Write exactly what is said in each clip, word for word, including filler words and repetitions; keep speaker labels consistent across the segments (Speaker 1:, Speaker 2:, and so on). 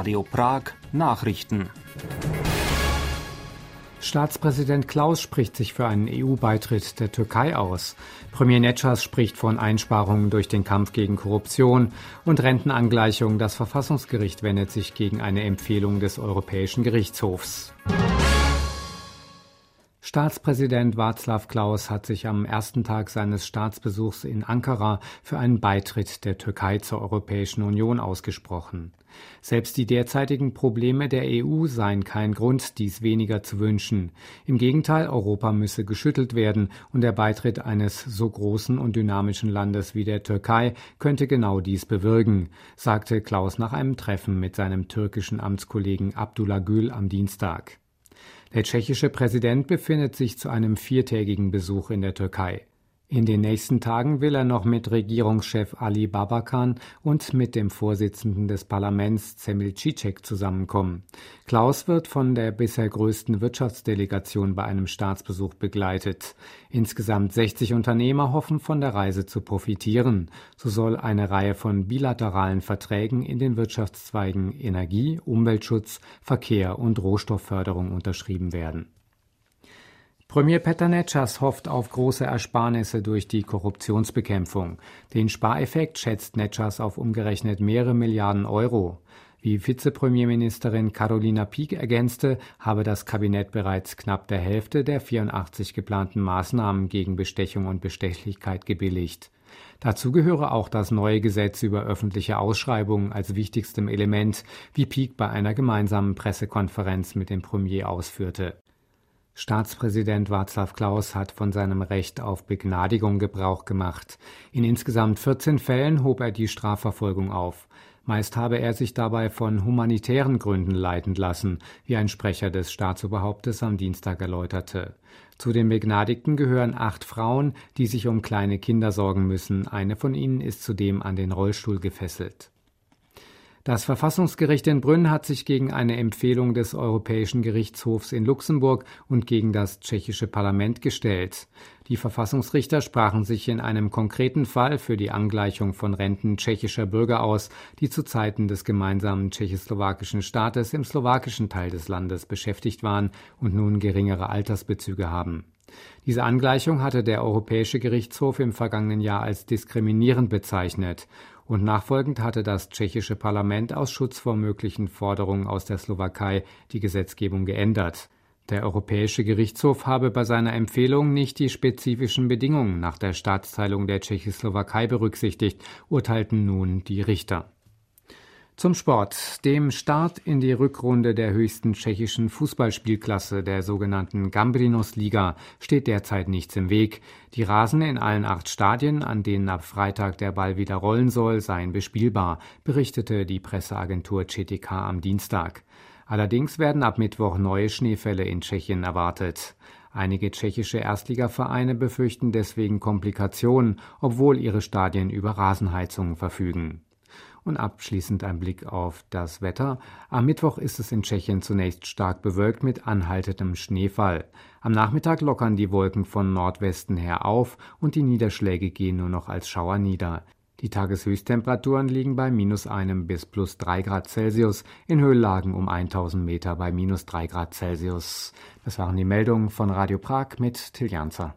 Speaker 1: Radio Prag Nachrichten.
Speaker 2: Staatspräsident Klaus spricht sich für einen E U-Beitritt der Türkei aus. Premier Necas spricht von Einsparungen durch den Kampf gegen Korruption und Rentenangleichung. Das Verfassungsgericht wendet sich gegen eine Empfehlung des Europäischen Gerichtshofs. Staatspräsident Václav Klaus hat sich am ersten Tag seines Staatsbesuchs in Ankara für einen Beitritt der Türkei zur Europäischen Union ausgesprochen. Selbst die derzeitigen Probleme der E U seien kein Grund, dies weniger zu wünschen. Im Gegenteil, Europa müsse geschüttelt werden und der Beitritt eines so großen und dynamischen Landes wie der Türkei könnte genau dies bewirken, sagte Klaus nach einem Treffen mit seinem türkischen Amtskollegen Abdullah Gül am Dienstag. Der tschechische Präsident befindet sich zu einem viertägigen Besuch in der Türkei. In den nächsten Tagen will er noch mit Regierungschef Ali Babakan und mit dem Vorsitzenden des Parlaments Cemil Číček zusammenkommen. Klaus wird von der bisher größten Wirtschaftsdelegation bei einem Staatsbesuch begleitet. Insgesamt sechzig Unternehmer hoffen, von der Reise zu profitieren. So soll eine Reihe von bilateralen Verträgen in den Wirtschaftszweigen Energie, Umweltschutz, Verkehr und Rohstoffförderung unterschrieben werden. Premier Petar Necas hofft auf große Ersparnisse durch die Korruptionsbekämpfung. Den Spareffekt schätzt Necas auf umgerechnet mehrere Milliarden Euro. Wie Vizepremierministerin Carolina Pieck ergänzte, habe das Kabinett bereits knapp der Hälfte der vierundachtzig geplanten Maßnahmen gegen Bestechung und Bestechlichkeit gebilligt. Dazu gehöre auch das neue Gesetz über öffentliche Ausschreibungen als wichtigstem Element, wie Pieck bei einer gemeinsamen Pressekonferenz mit dem Premier ausführte. Staatspräsident Václav Klaus hat von seinem Recht auf Begnadigung Gebrauch gemacht. In insgesamt vierzehn Fällen hob er die Strafverfolgung auf. Meist habe er sich dabei von humanitären Gründen leiten lassen, wie ein Sprecher des Staatsoberhauptes am Dienstag erläuterte. Zu den Begnadigten gehören acht Frauen, die sich um kleine Kinder sorgen müssen. Eine von ihnen ist zudem an den Rollstuhl gefesselt. Das Verfassungsgericht in Brünn hat sich gegen eine Empfehlung des Europäischen Gerichtshofs in Luxemburg und gegen das tschechische Parlament gestellt. Die Verfassungsrichter sprachen sich in einem konkreten Fall für die Angleichung von Renten tschechischer Bürger aus, die zu Zeiten des gemeinsamen tschechoslowakischen Staates im slowakischen Teil des Landes beschäftigt waren und nun geringere Altersbezüge haben. Diese Angleichung hatte der Europäische Gerichtshof im vergangenen Jahr als diskriminierend bezeichnet. Und nachfolgend hatte das tschechische Parlament aus Schutz vor möglichen Forderungen aus der Slowakei die Gesetzgebung geändert. Der Europäische Gerichtshof habe bei seiner Empfehlung nicht die spezifischen Bedingungen nach der Staatsteilung der Tschechoslowakei berücksichtigt, urteilten nun die Richter. Zum Sport. Dem Start in die Rückrunde der höchsten tschechischen Fußballspielklasse, der sogenannten Gambrinus-Liga, steht derzeit nichts im Weg. Die Rasen in allen acht Stadien, an denen ab Freitag der Ball wieder rollen soll, seien bespielbar, berichtete die Presseagentur C T K am Dienstag. Allerdings werden ab Mittwoch neue Schneefälle in Tschechien erwartet. Einige tschechische Erstligavereine befürchten deswegen Komplikationen, obwohl ihre Stadien über Rasenheizungen verfügen. Und abschließend ein Blick auf das Wetter. Am Mittwoch ist es in Tschechien zunächst stark bewölkt mit anhaltendem Schneefall. Am Nachmittag lockern die Wolken von Nordwesten her auf und die Niederschläge gehen nur noch als Schauer nieder. Die Tageshöchsttemperaturen liegen bei minus einem bis plus drei Grad Celsius, in Höhenlagen um tausend Meter bei minus drei Grad Celsius. Das waren die Meldungen von Radio Prag mit Till Janzer.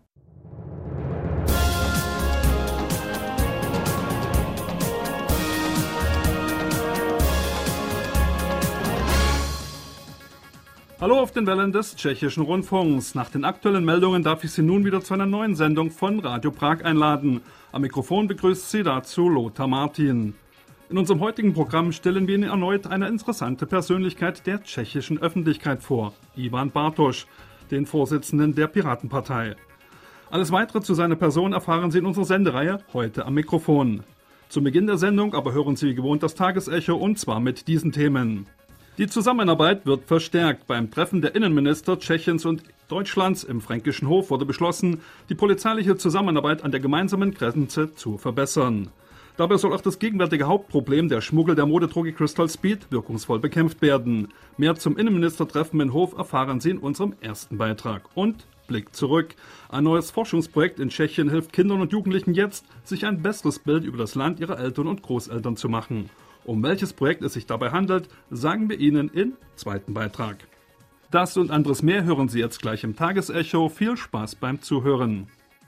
Speaker 3: Hallo auf den Wellen des tschechischen Rundfunks. Nach den aktuellen Meldungen darf ich Sie nun wieder zu einer neuen Sendung von Radio Prag einladen. Am Mikrofon begrüßt Sie dazu Lothar Martin. In unserem heutigen Programm stellen wir Ihnen erneut eine interessante Persönlichkeit der tschechischen Öffentlichkeit vor, Ivan Bartoš, den Vorsitzenden der Piratenpartei. Alles Weitere zu seiner Person erfahren Sie in unserer Sendereihe heute am Mikrofon. Zu Beginn der Sendung aber hören Sie wie gewohnt das Tagesecho und zwar mit diesen Themen. Die Zusammenarbeit wird verstärkt. Beim Treffen der Innenminister Tschechiens und Deutschlands im Fränkischen Hof wurde beschlossen, die polizeiliche Zusammenarbeit an der gemeinsamen Grenze zu verbessern. Dabei soll auch das gegenwärtige Hauptproblem, der Schmuggel der Modedroge Crystal Speed, wirkungsvoll bekämpft werden. Mehr zum Innenministertreffen in Hof erfahren Sie in unserem ersten Beitrag. Und Blick zurück. Ein neues Forschungsprojekt in Tschechien hilft Kindern und Jugendlichen jetzt, sich ein besseres Bild über das Land ihrer Eltern und Großeltern zu machen. Um welches Projekt es sich dabei handelt, sagen wir Ihnen im zweiten Beitrag. Das und anderes mehr hören Sie jetzt gleich im Tagesecho. Viel Spaß beim Zuhören.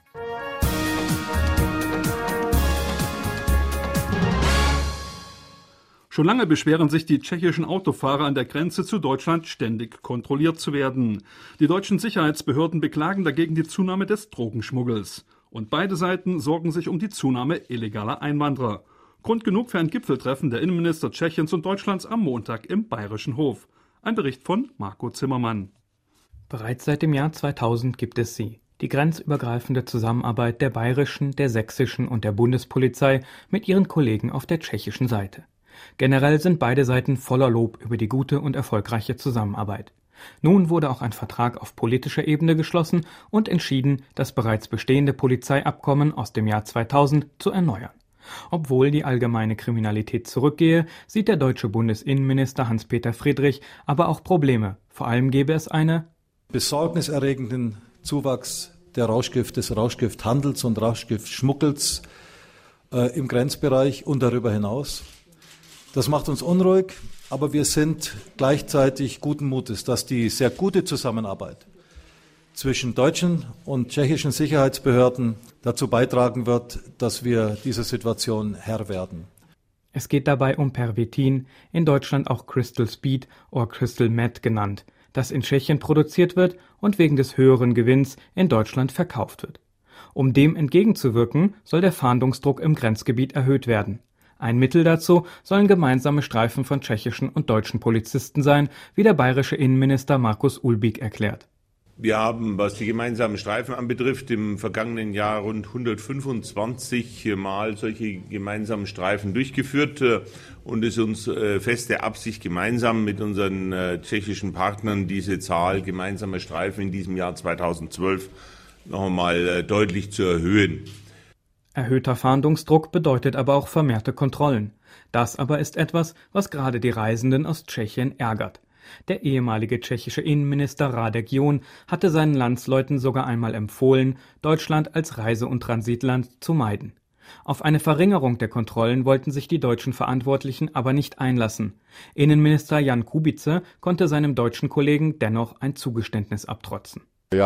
Speaker 3: Schon lange beschweren sich die tschechischen Autofahrer an der Grenze zu Deutschland, ständig kontrolliert zu werden. Die deutschen Sicherheitsbehörden beklagen dagegen die Zunahme des Drogenschmuggels. Und beide Seiten sorgen sich um die Zunahme illegaler Einwanderer. Grund genug für ein Gipfeltreffen der Innenminister Tschechiens und Deutschlands am Montag im Bayerischen Hof. Ein Bericht von Marco Zimmermann.
Speaker 2: Bereits seit dem Jahr zweitausend gibt es sie. Die grenzübergreifende Zusammenarbeit der bayerischen, der sächsischen und der Bundespolizei mit ihren Kollegen auf der tschechischen Seite. Generell sind beide Seiten voller Lob über die gute und erfolgreiche Zusammenarbeit. Nun wurde auch ein Vertrag auf politischer Ebene geschlossen und entschieden, das bereits bestehende Polizeiabkommen aus dem Jahr zweitausend zu erneuern. Obwohl die allgemeine Kriminalität zurückgehe, sieht der deutsche Bundesinnenminister Hans-Peter Friedrich aber auch Probleme. Vor allem gäbe es eine
Speaker 4: besorgniserregenden Zuwachs der Rauschgift, des Rauschgifthandels und Rauschgiftschmuggels äh, im Grenzbereich und darüber hinaus. Das macht uns unruhig, aber wir sind gleichzeitig guten Mutes, dass die sehr gute Zusammenarbeit zwischen deutschen und tschechischen Sicherheitsbehörden dazu beitragen wird, dass wir dieser Situation Herr werden.
Speaker 2: Es geht dabei um Pervitin, in Deutschland auch Crystal Speed oder Crystal Meth genannt, das in Tschechien produziert wird und wegen des höheren Gewinns in Deutschland verkauft wird. Um dem entgegenzuwirken, soll der Fahndungsdruck im Grenzgebiet erhöht werden. Ein Mittel dazu sollen gemeinsame Streifen von tschechischen und deutschen Polizisten sein, wie der bayerische Innenminister Markus Ulbík erklärt.
Speaker 5: Wir haben, was die gemeinsamen Streifen anbetrifft, im vergangenen Jahr rund hundertfünfundzwanzig Mal solche gemeinsamen Streifen durchgeführt und es ist uns feste Absicht, gemeinsam mit unseren tschechischen Partnern diese Zahl gemeinsamer Streifen in diesem Jahr zweitausendzwölf noch einmal deutlich zu erhöhen.
Speaker 2: Erhöhter Fahndungsdruck bedeutet aber auch vermehrte Kontrollen. Das aber ist etwas, was gerade die Reisenden aus Tschechien ärgert. Der ehemalige tschechische Innenminister Radek John hatte seinen Landsleuten sogar einmal empfohlen, Deutschland als Reise- und Transitland zu meiden. Auf eine Verringerung der Kontrollen wollten sich die deutschen Verantwortlichen aber nicht einlassen. Innenminister Jan Kubice konnte seinem deutschen Kollegen dennoch ein Zugeständnis abtrotzen.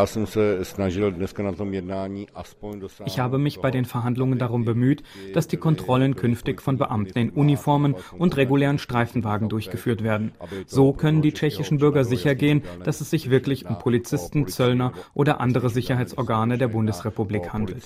Speaker 2: Ich habe mich bei den Verhandlungen darum bemüht, dass die Kontrollen künftig von Beamten in Uniformen und regulären Streifenwagen durchgeführt werden. So können die tschechischen Bürger sicher gehen, dass es sich wirklich um Polizisten, Zöllner oder andere Sicherheitsorgane der Bundesrepublik handelt.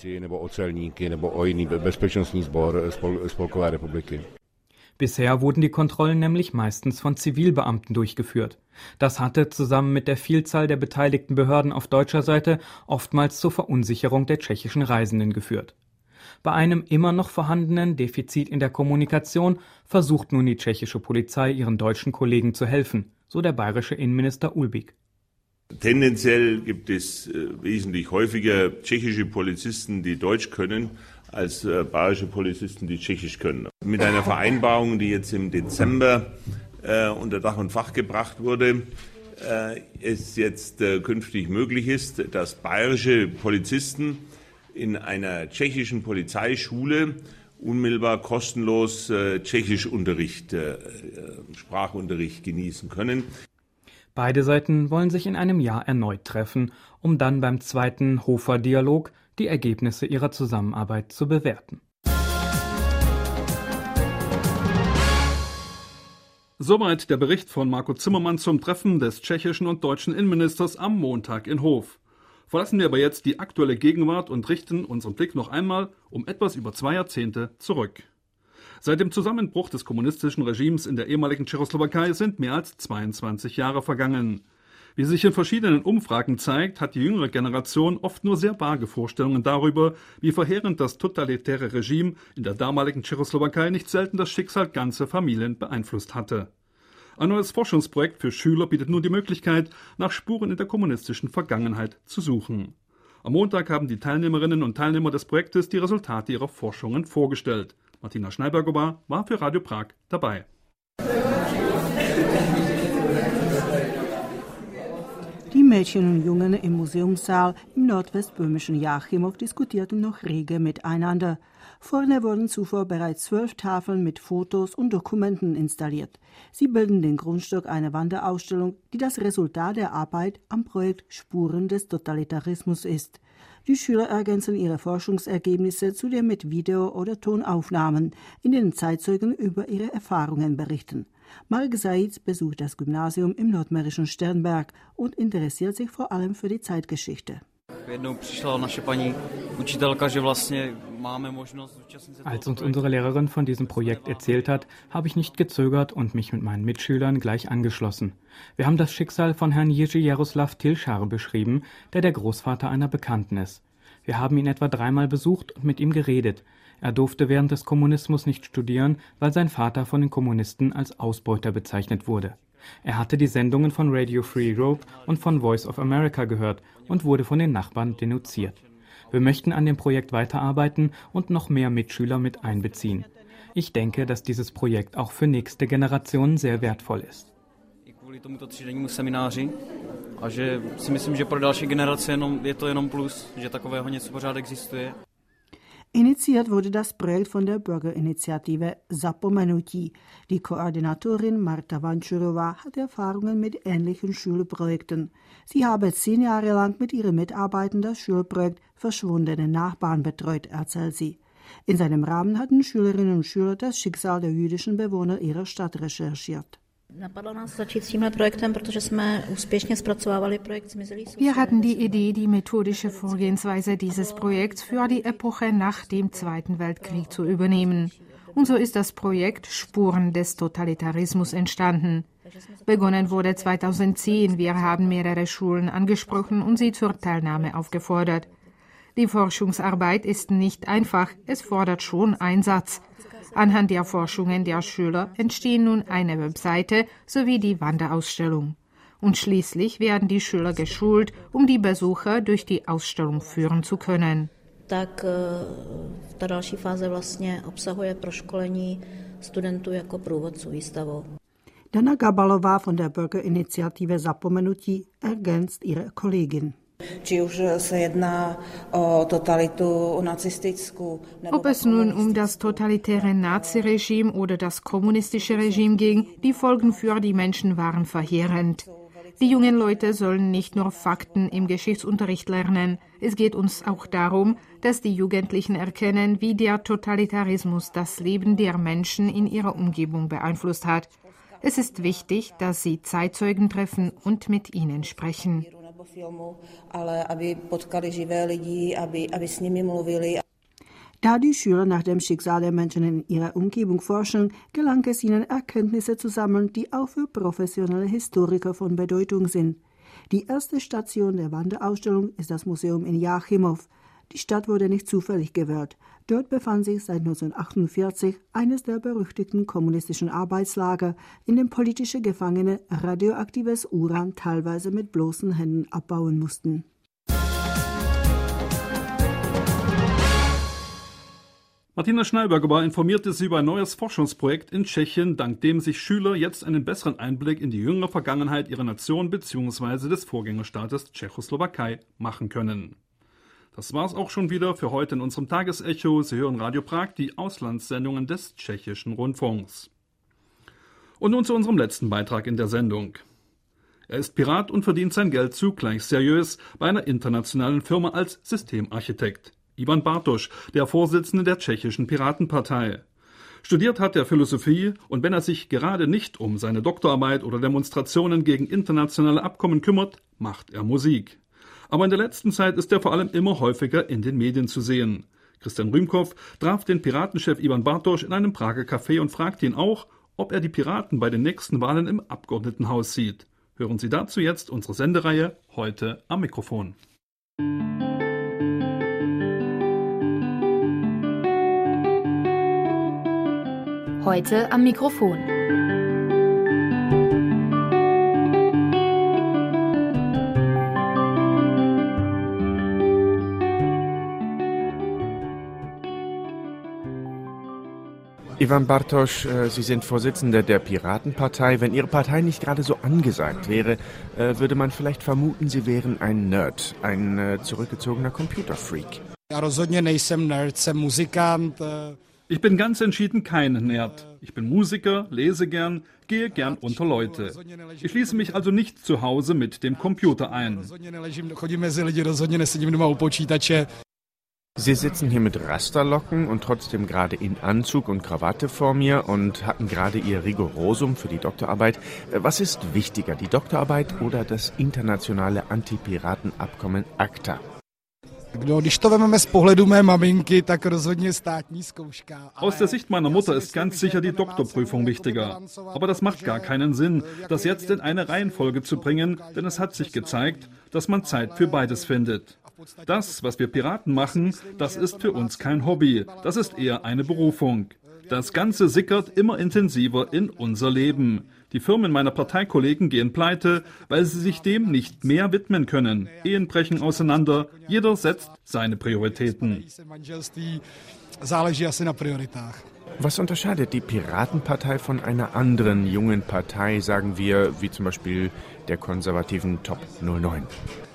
Speaker 2: Bisher wurden die Kontrollen nämlich meistens von Zivilbeamten durchgeführt. Das hatte zusammen mit der Vielzahl der beteiligten Behörden auf deutscher Seite oftmals zur Verunsicherung der tschechischen Reisenden geführt. Bei einem immer noch vorhandenen Defizit in der Kommunikation versucht nun die tschechische Polizei ihren deutschen Kollegen zu helfen, so der bayerische Innenminister Ulbík.
Speaker 5: Tendenziell gibt es äh, wesentlich häufiger tschechische Polizisten, die Deutsch können, als äh, bayerische Polizisten, die Tschechisch können. Mit einer Vereinbarung, die jetzt im Dezember äh, unter Dach und Fach gebracht wurde, äh, es jetzt äh, künftig möglich ist, dass bayerische Polizisten in einer tschechischen Polizeischule unmittelbar kostenlos äh, Tschechischunterricht, äh, Sprachunterricht genießen können.
Speaker 2: Beide Seiten wollen sich in einem Jahr erneut treffen, um dann beim zweiten Hofer-Dialog die Ergebnisse ihrer Zusammenarbeit zu bewerten.
Speaker 3: Soweit der Bericht von Marco Zimmermann zum Treffen des tschechischen und deutschen Innenministers am Montag in Hof. Verlassen wir aber jetzt die aktuelle Gegenwart und richten unseren Blick noch einmal um etwas über zwei Jahrzehnte zurück. Seit dem Zusammenbruch des kommunistischen Regimes in der ehemaligen Tschechoslowakei sind mehr als zweiundzwanzig Jahre vergangen. Wie sich in verschiedenen Umfragen zeigt, hat die jüngere Generation oft nur sehr vage Vorstellungen darüber, wie verheerend das totalitäre Regime in der damaligen Tschechoslowakei nicht selten das Schicksal ganzer Familien beeinflusst hatte. Ein neues Forschungsprojekt für Schüler bietet nun die Möglichkeit, nach Spuren in der kommunistischen Vergangenheit zu suchen. Am Montag haben die Teilnehmerinnen und Teilnehmer des Projektes die Resultate ihrer Forschungen vorgestellt. Martina Schneiberger war für Radio Prag dabei.
Speaker 6: Die Mädchen und Jungen im Museumssaal im nordwestböhmischen Jáchymov diskutierten noch rege miteinander. Vorne wurden zuvor bereits zwölf Tafeln mit Fotos und Dokumenten installiert. Sie bilden den Grundstock einer Wanderausstellung, die das Resultat der Arbeit am Projekt Spuren des Totalitarismus ist. Die Schüler ergänzen ihre Forschungsergebnisse zudem mit Video- oder Tonaufnahmen, in denen Zeitzeugen über ihre Erfahrungen berichten. Mark Said besucht das Gymnasium im nordmährischen Sternberg und interessiert sich vor allem für die Zeitgeschichte.
Speaker 2: Als uns unsere Lehrerin von diesem Projekt erzählt hat, habe ich nicht gezögert und mich mit meinen Mitschülern gleich angeschlossen. Wir haben das Schicksal von Herrn Jerzy Jaroslav Tilschar beschrieben, der der Großvater einer Bekannten ist. Wir haben ihn etwa dreimal besucht und mit ihm geredet. Er durfte während des Kommunismus nicht studieren, weil sein Vater von den Kommunisten als Ausbeuter bezeichnet wurde. Er hatte die Sendungen von Radio Free Europe und von Voice of America gehört und wurde von den Nachbarn denunziert. Wir möchten an dem Projekt weiterarbeiten und noch mehr Mitschüler mit einbeziehen. Ich denke, dass dieses Projekt auch für nächste Generationen sehr wertvoll ist.
Speaker 6: Initiiert wurde das Projekt von der Bürgerinitiative Zapomenutí. Die Koordinatorin Marta Vančurová hat Erfahrungen mit ähnlichen Schulprojekten. Sie habe zehn Jahre lang mit ihren Mitarbeitern das Schulprojekt Verschwundene Nachbarn betreut, erzählt sie. In seinem Rahmen hatten Schülerinnen und Schüler das Schicksal der jüdischen Bewohner ihrer Stadt recherchiert.
Speaker 7: Wir hatten die Idee, die methodische Vorgehensweise dieses Projekts für die Epoche nach dem Zweiten Weltkrieg zu übernehmen. Und so ist das Projekt Spuren des Totalitarismus entstanden. Begonnen wurde zweitausendzehn. Wir haben mehrere Schulen angesprochen und sie zur Teilnahme aufgefordert. Die Forschungsarbeit ist nicht einfach, es fordert schon Einsatz. Anhand der Forschungen der Schüler entstehen nun eine Webseite sowie die Wanderausstellung. Und schließlich werden die Schüler geschult, um die Besucher durch die Ausstellung führen zu können.
Speaker 8: Tak ta další fáze vlastně obsahuje proškolení studentů jako průvodců výstavou.
Speaker 6: Dana Gabalová von der Bürgerinitiative Zapomenutí ergänzt ihre Kollegin.
Speaker 7: Ob es nun um das totalitäre Naziregime oder das kommunistische Regime ging, die Folgen für die Menschen waren verheerend. Die jungen Leute sollen nicht nur Fakten im Geschichtsunterricht lernen. Es geht uns auch darum, dass die Jugendlichen erkennen, wie der Totalitarismus das Leben der Menschen in ihrer Umgebung beeinflusst hat. Es ist wichtig, dass sie Zeitzeugen treffen und mit ihnen sprechen.
Speaker 6: Da die Schüler nach dem Schicksal der Menschen in ihrer Umgebung forschen, gelang es ihnen, Erkenntnisse zu sammeln, die auch für professionelle Historiker von Bedeutung sind. Die erste Station der Wanderausstellung ist das Museum in Jáchymov. Die Stadt wurde nicht zufällig gewählt. Dort befand sich seit neunzehnhundertachtundvierzig eines der berüchtigten kommunistischen Arbeitslager, in dem politische Gefangene radioaktives Uran teilweise mit bloßen Händen abbauen mussten.
Speaker 3: Martina Schneiberger informierte Sie über ein neues Forschungsprojekt in Tschechien, dank dem sich Schüler jetzt einen besseren Einblick in die jüngere Vergangenheit ihrer Nation bzw. des Vorgängerstaates Tschechoslowakei machen können. Das war's auch schon wieder für heute in unserem Tagesecho. Sie hören Radio Prag, die Auslandssendungen des Tschechischen Rundfunks. Und nun zu unserem letzten Beitrag in der Sendung. Er ist Pirat und verdient sein Geld zugleich seriös bei einer internationalen Firma als Systemarchitekt. Ivan Bartoš, der Vorsitzende der tschechischen Piratenpartei. Studiert hat er Philosophie und wenn er sich gerade nicht um seine Doktorarbeit oder Demonstrationen gegen internationale Abkommen kümmert, macht er Musik. Aber in der letzten Zeit ist er vor allem immer häufiger in den Medien zu sehen. Christian Rümkow traf den Piratenchef Ivan Bartoš in einem Prager Café und fragte ihn auch, ob er die Piraten bei den nächsten Wahlen im Abgeordnetenhaus sieht. Hören Sie dazu jetzt unsere Sendereihe Heute am Mikrofon.
Speaker 9: Heute am Mikrofon.
Speaker 10: Ivan Bartosch, Sie sind Vorsitzender der Piratenpartei. Wenn Ihre Partei nicht gerade so angesagt wäre, würde man vielleicht vermuten, Sie wären ein Nerd, ein zurückgezogener Computerfreak.
Speaker 3: Ich bin ganz entschieden kein Nerd. Ich bin Musiker, lese gern, gehe gern unter Leute. Ich schließe mich also nicht zu Hause mit dem Computer ein.
Speaker 10: Sie sitzen hier mit Rasterlocken und trotzdem gerade in Anzug und Krawatte vor mir und hatten gerade Ihr Rigorosum für die Doktorarbeit. Was ist wichtiger, die Doktorarbeit oder das internationale Antipiratenabkommen ACTA?
Speaker 3: Aus der Sicht meiner Mutter ist ganz sicher die Doktorprüfung wichtiger. Aber das macht gar keinen Sinn, das jetzt in eine Reihenfolge zu bringen, denn es hat sich gezeigt, dass man Zeit für beides findet. Das, was wir Piraten machen, das ist für uns kein Hobby, das ist eher eine Berufung. Das Ganze sickert immer intensiver in unser Leben. Die Firmen meiner Parteikollegen gehen pleite, weil sie sich dem nicht mehr widmen können. Ehen brechen auseinander, jeder setzt seine Prioritäten.
Speaker 10: Was unterscheidet die Piratenpartei von einer anderen jungen Partei, sagen wir, wie zum Beispiel der konservativen Top null neun?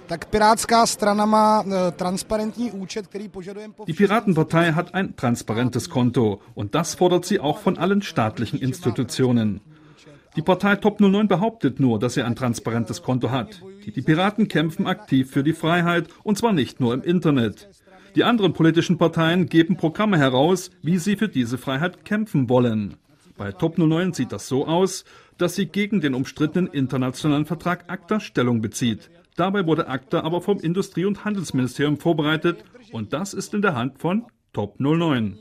Speaker 3: Die Piratenpartei hat ein transparentes Konto und das fordert sie auch von allen staatlichen Institutionen. Die Partei Top null neun behauptet nur, dass sie ein transparentes Konto hat. Die Piraten kämpfen aktiv für die Freiheit und zwar nicht nur im Internet. Die anderen politischen Parteien geben Programme heraus, wie sie für diese Freiheit kämpfen wollen. Bei Top null neun sieht das so aus, dass sie gegen den umstrittenen internationalen Vertrag ACTA Stellung bezieht. Dabei wurde ACTA aber vom Industrie- und Handelsministerium vorbereitet und das ist in der Hand von Top null neun.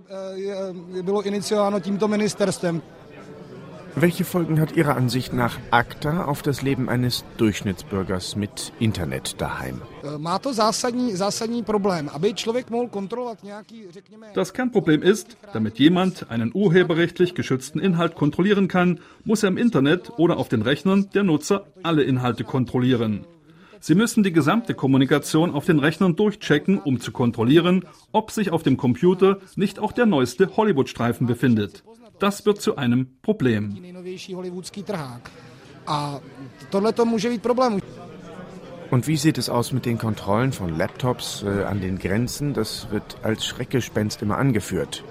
Speaker 10: Welche Folgen hat Ihrer Ansicht nach ACTA auf das Leben eines Durchschnittsbürgers mit Internet daheim?
Speaker 3: Das Kernproblem ist, damit jemand einen urheberrechtlich geschützten Inhalt kontrollieren kann, muss er im Internet oder auf den Rechnern der Nutzer alle Inhalte kontrollieren. Sie müssen die gesamte Kommunikation auf den Rechnern durchchecken, um zu kontrollieren, ob sich auf dem Computer nicht auch der neueste Hollywood-Streifen befindet. Das wird zu einem Problem.
Speaker 10: Und wie sieht es aus mit den Kontrollen von Laptops äh, an den Grenzen? Das wird als Schreckgespenst immer angeführt.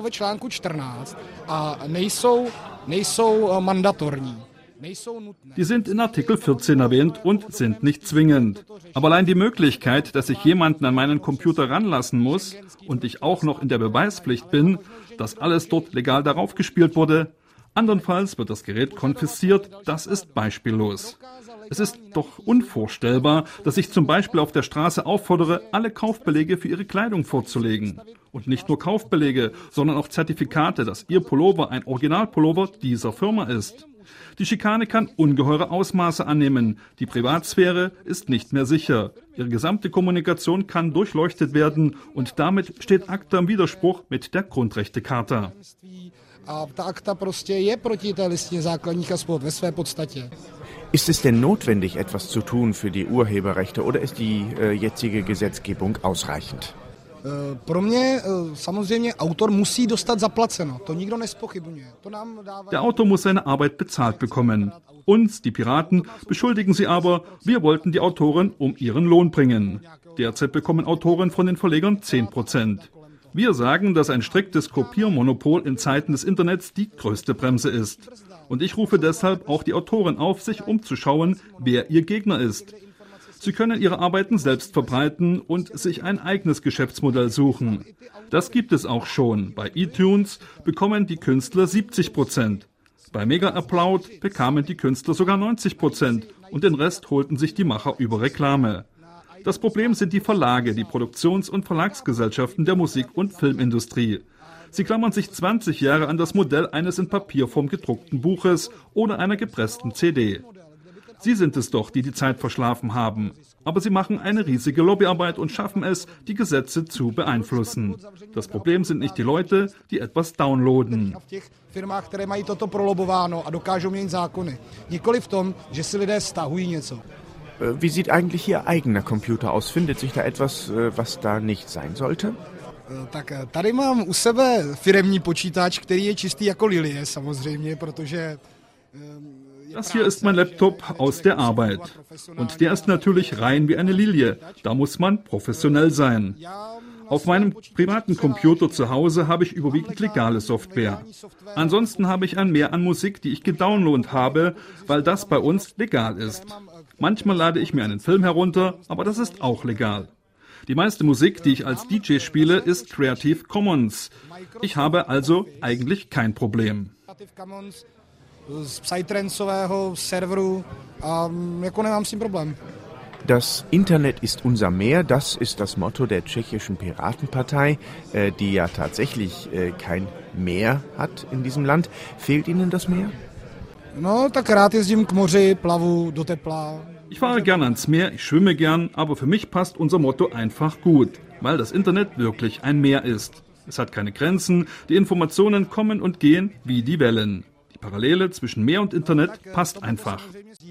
Speaker 3: Die sind in Artikel vierzehn erwähnt und sind nicht zwingend. Aber allein die Möglichkeit, dass ich jemanden an meinen Computer ranlassen muss und ich auch noch in der Beweispflicht bin, dass alles dort legal darauf gespielt wurde, andernfalls wird das Gerät konfisziert, das ist beispiellos. Es ist doch unvorstellbar, dass ich zum Beispiel auf der Straße auffordere, alle Kaufbelege für ihre Kleidung vorzulegen. Und nicht nur Kaufbelege, sondern auch Zertifikate, dass ihr Pullover ein Originalpullover dieser Firma ist. Die Schikane kann ungeheure Ausmaße annehmen. Die Privatsphäre ist nicht mehr sicher. Ihre gesamte Kommunikation kann durchleuchtet werden und damit steht ACTA im Widerspruch mit der Grundrechtecharta.
Speaker 10: Ist es denn notwendig, etwas zu tun für die Urheberrechte oder ist die äh, jetzige Gesetzgebung ausreichend?
Speaker 3: Der Autor muss seine Arbeit bezahlt bekommen. Uns, die Piraten, beschuldigen sie aber, wir wollten die Autoren um ihren Lohn bringen. Derzeit bekommen Autoren von den Verlegern zehn Prozent. Wir sagen, dass ein striktes Kopiermonopol in Zeiten des Internets die größte Bremse ist. Und ich rufe deshalb auch die Autoren auf, sich umzuschauen, wer ihr Gegner ist. Sie können ihre Arbeiten selbst verbreiten und sich ein eigenes Geschäftsmodell suchen. Das gibt es auch schon. Bei iTunes bekommen die Künstler siebzig Prozent. Bei Mega Upload bekamen die Künstler sogar neunzig Prozent und den Rest holten sich die Macher über Reklame. Das Problem sind die Verlage, die Produktions- und Verlagsgesellschaften der Musik- und Filmindustrie. Sie klammern sich zwanzig Jahre an das Modell eines in Papierform gedruckten Buches oder einer gepressten C D. Sie sind es doch, die die Zeit verschlafen haben. Aber sie machen eine riesige Lobbyarbeit und schaffen es, die Gesetze zu beeinflussen. Das Problem sind nicht die Leute, die etwas downloaden.
Speaker 10: Wie sieht eigentlich Ihr eigener Computer aus? Findet sich da etwas, was da nicht sein sollte?
Speaker 11: Tak tady mám u sebe firemní počítač, který je čistý jako lilie, samozřejmě, protože
Speaker 3: Das hier ist mein Laptop aus der Arbeit. Und der ist natürlich rein wie eine Lilie. Da muss man professionell sein. Auf meinem privaten Computer zu Hause habe ich überwiegend legale Software. Ansonsten habe ich ein Mehr an Musik, die ich gedownloadet habe, weil das bei uns legal ist. Manchmal lade ich mir einen Film herunter, aber das ist auch legal. Die meiste Musik, die ich als D J spiele, ist Creative Commons. Ich habe also eigentlich kein Problem.
Speaker 11: Z Psytrancového serveru a jako nemám s tím problém.
Speaker 10: Das Internet ist unser Meer, das ist das Motto der tschechischen Piratenpartei, äh, die ja tatsächlich äh, kein Meer hat in diesem Land. Fehlt Ihnen das Meer?
Speaker 11: No, tak rád jezdím k moři, plavu do tepla.
Speaker 3: Ich fahre gern ans Meer, ich schwimme gern, aber für mich passt unser Motto einfach gut, weil das Internet wirklich ein Meer ist. Es hat keine Grenzen, die Informationen kommen und gehen wie die Wellen. Die Parallele zwischen Meer und Internet passt einfach.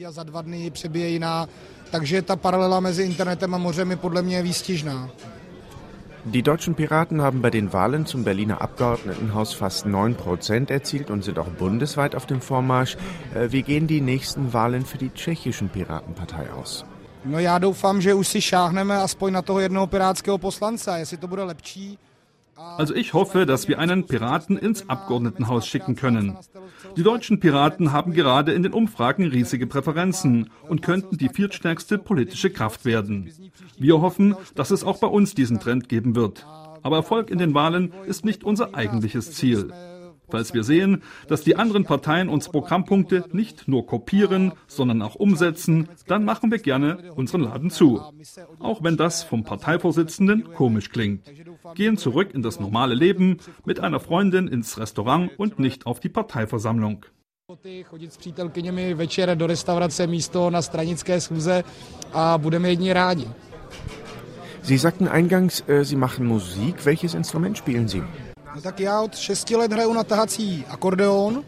Speaker 11: Takže ta paralela mezi internetem a mořem je podle mě výstižná.
Speaker 10: Die deutschen Piraten haben bei den Wahlen zum Berliner Abgeordnetenhaus fast neun Prozent erzielt und sind auch bundesweit auf dem Vormarsch. Wie gehen die nächsten Wahlen für die tschechischen Piratenpartei aus?
Speaker 11: No já doufám, že už si šáhneme aspoň na toho jednoho pirátského poslance, jestli to bude lepší.
Speaker 3: Also ich hoffe, dass wir einen Piraten ins Abgeordnetenhaus schicken können. Die deutschen Piraten haben gerade in den Umfragen riesige Präferenzen und könnten die viertstärkste politische Kraft werden. Wir hoffen, dass es auch bei uns diesen Trend geben wird. Aber Erfolg in den Wahlen ist nicht unser eigentliches Ziel. Falls wir sehen, dass die anderen Parteien unsere Programmpunkte nicht nur kopieren, sondern auch umsetzen, dann machen wir gerne unseren Laden zu. Auch wenn das vom Parteivorsitzenden komisch klingt. Gehen zurück in das normale Leben, mit einer Freundin ins Restaurant und nicht auf die Parteiversammlung.
Speaker 11: Chodit s přítelkyněmi večer do restaurace místo na stranické schůze a budeme jedni rádi.
Speaker 10: Sie sagten eingangs, äh, Sie machen Musik. Welches Instrument spielen Sie?
Speaker 11: No tak já od šesti let hraju na tahací akordeon.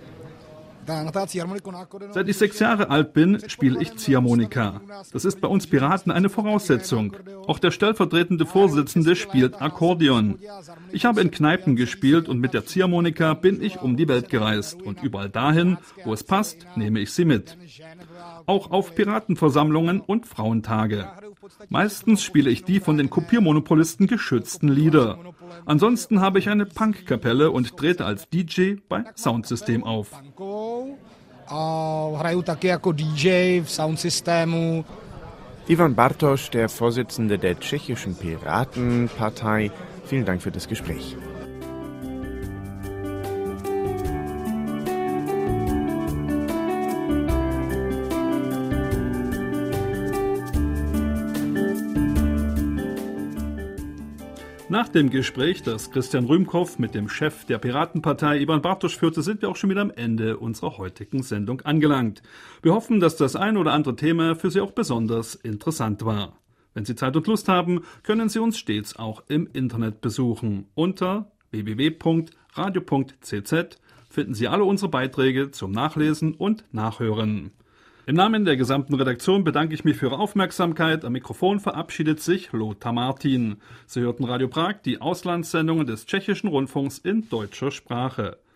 Speaker 3: Seit ich sechs Jahre alt bin, spiele ich Ziehharmonika. Das ist bei uns Piraten eine Voraussetzung. Auch der stellvertretende Vorsitzende spielt Akkordeon. Ich habe in Kneipen gespielt und mit der Ziehharmonika bin ich um die Welt gereist. Und überall dahin, wo es passt, nehme ich sie mit. Auch auf Piratenversammlungen und Frauentage. Meistens spiele ich die von den Kopiermonopolisten geschützten Lieder. Ansonsten habe ich eine Punkkapelle und trete als D J bei Soundsystem auf. Ivan Bartoš, der Vorsitzende der tschechischen Piratenpartei, vielen Dank für das Gespräch. Nach dem Gespräch, das Christian Rühmkow mit dem Chef der Piratenpartei Ivan Bartoš führte, sind wir auch schon wieder am Ende unserer heutigen Sendung angelangt. Wir hoffen, dass das ein oder andere Thema für Sie auch besonders interessant war. Wenn Sie Zeit und Lust haben, können Sie uns stets auch im Internet besuchen. Unter w w w punkt radio punkt c z finden Sie alle unsere Beiträge zum Nachlesen und Nachhören. Im Namen der gesamten Redaktion bedanke ich mich für Ihre Aufmerksamkeit. Am Mikrofon verabschiedet sich Lothar Martin. Sie hörten Radio Prag, die Auslandssendungen des Tschechischen Rundfunks in deutscher Sprache.